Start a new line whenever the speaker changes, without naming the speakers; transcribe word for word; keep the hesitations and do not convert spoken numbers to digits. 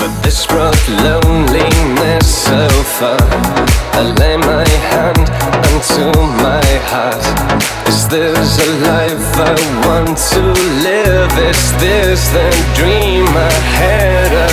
but this brought loneliness so far. I lay my hand onto my heart. Is this a life I want to live? Is this the dream I had?